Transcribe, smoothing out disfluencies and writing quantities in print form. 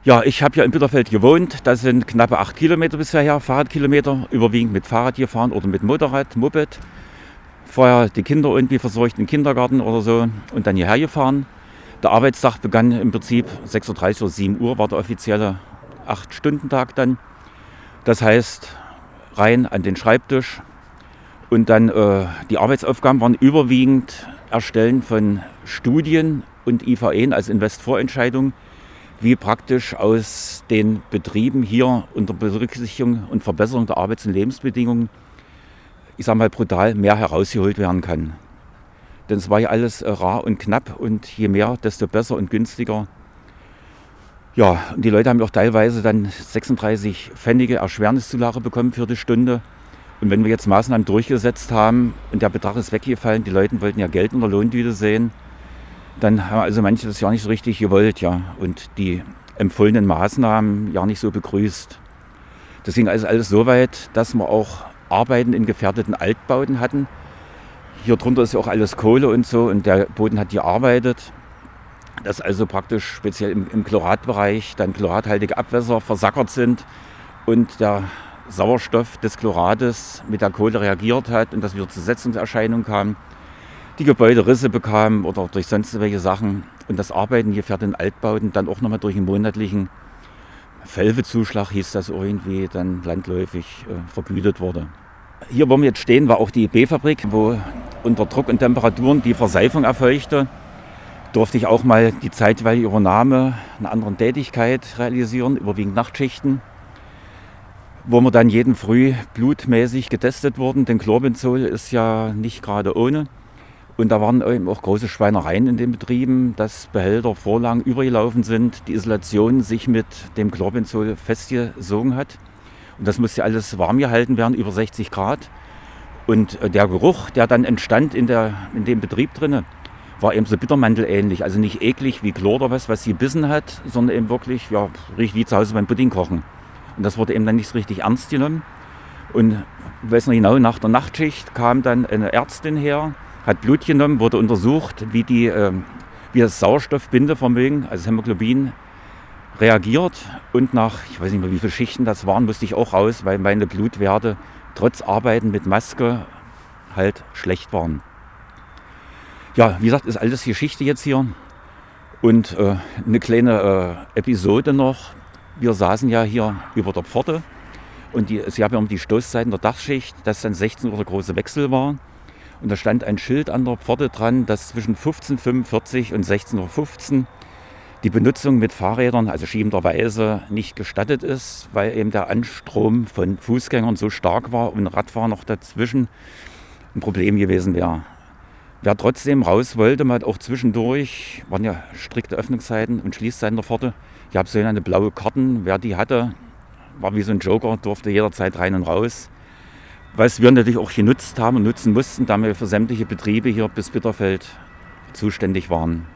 Ja, ich habe ja in Bitterfeld gewohnt. Das sind knappe 8 Kilometer bisher her, Fahrradkilometer, überwiegend mit Fahrrad gefahren oder mit Motorrad, Moped. Vorher die Kinder irgendwie versorgt im Kindergarten oder so und dann hierher gefahren. Der Arbeitstag begann im Prinzip 6:30 Uhr oder 7 Uhr, war der offizielle 8-Stunden-Tag dann. Das heißt, rein an den Schreibtisch und dann die Arbeitsaufgaben waren überwiegend Erstellen von Studien und IVE, also Invest-Vorentscheidungen, wie praktisch aus den Betrieben hier unter Berücksichtigung und Verbesserung der Arbeits- und Lebensbedingungen, ich sage mal brutal, mehr herausgeholt werden kann. Denn es war ja alles rar und knapp und je mehr, desto besser und günstiger. Ja, und die Leute haben auch teilweise dann 36 Pfennige Erschwerniszulage bekommen für die Stunde. Und wenn wir jetzt Maßnahmen durchgesetzt haben und der Betrag ist weggefallen, die Leute wollten ja Geld in der Lohntüte sehen, dann haben also manche das ja nicht so richtig gewollt, ja, und die empfohlenen Maßnahmen ja nicht so begrüßt. Das ging also alles so weit, dass wir auch Arbeiten in gefährdeten Altbauten hatten. Hier drunter ist ja auch alles Kohle und so und der Boden hat gearbeitet. Dass also praktisch speziell im Chloratbereich dann chlorathaltige Abwässer versackert sind und der Sauerstoff des Chlorades mit der Kohle reagiert hat und dass wieder zu Setzungserscheinungen kam, die Gebäude Risse bekamen oder durch sonst welche Sachen und das Arbeiten hier für den Altbauten dann auch nochmal durch einen monatlichen Felvezuschlag, hieß das irgendwie, dann landläufig vergütet wurde. Hier, wo wir jetzt stehen, war auch die B-Fabrik, wo unter Druck und Temperaturen die Verseifung erfolgte. Durfte ich auch mal die zeitweilige Übernahme einer anderen Tätigkeit realisieren, überwiegend Nachtschichten, wo wir dann jeden Früh blutmäßig getestet wurden, denn Chlorbenzol ist ja nicht gerade ohne. Und da waren eben auch große Schweinereien in den Betrieben, dass Behälter vorlang übergelaufen sind, die Isolation sich mit dem Chlorbenzol festgesogen hat. Und das musste alles warm gehalten werden, über 60 Grad. Und der Geruch, der dann entstand in dem Betrieb drinne, war eben so bittermantelähnlich. Also nicht eklig wie Chlor oder was sie gebissen hat, sondern eben wirklich, ja, riecht wie zu Hause beim Pudding kochen. Und das wurde eben dann nicht so richtig ernst genommen. Und ich weiß noch genau, nach der Nachtschicht kam dann eine Ärztin her, hat Blut genommen, wurde untersucht, wie das Sauerstoffbindevermögen, also das Hämoglobin, reagiert. Und nach, ich weiß nicht mehr, wie viele Schichten das waren, musste ich auch raus, weil meine Blutwerte trotz Arbeiten mit Maske halt schlecht waren. Ja, wie gesagt, ist alles Geschichte jetzt hier. Und eine kleine Episode noch. Wir saßen ja hier über der Pforte und es gab ja um die Stoßzeiten der Dachschicht, dass dann 16 Uhr der große Wechsel war. Und da stand ein Schild an der Pforte dran, dass zwischen 15:45 und 16:15 Uhr die Benutzung mit Fahrrädern, also schiebenderweise, nicht gestattet ist, weil eben der Anstrom von Fußgängern so stark war und Radfahrer noch dazwischen ein Problem gewesen wäre. Wer trotzdem raus wollte, man hat auch zwischendurch, waren ja strikte Öffnungszeiten und Schließzeiten der Pforte, ich habe so eine blaue Karten, wer die hatte, war wie so ein Joker, durfte jederzeit rein und raus. Was wir natürlich auch genutzt haben und nutzen mussten, da wir für sämtliche Betriebe hier bis Bitterfeld zuständig waren.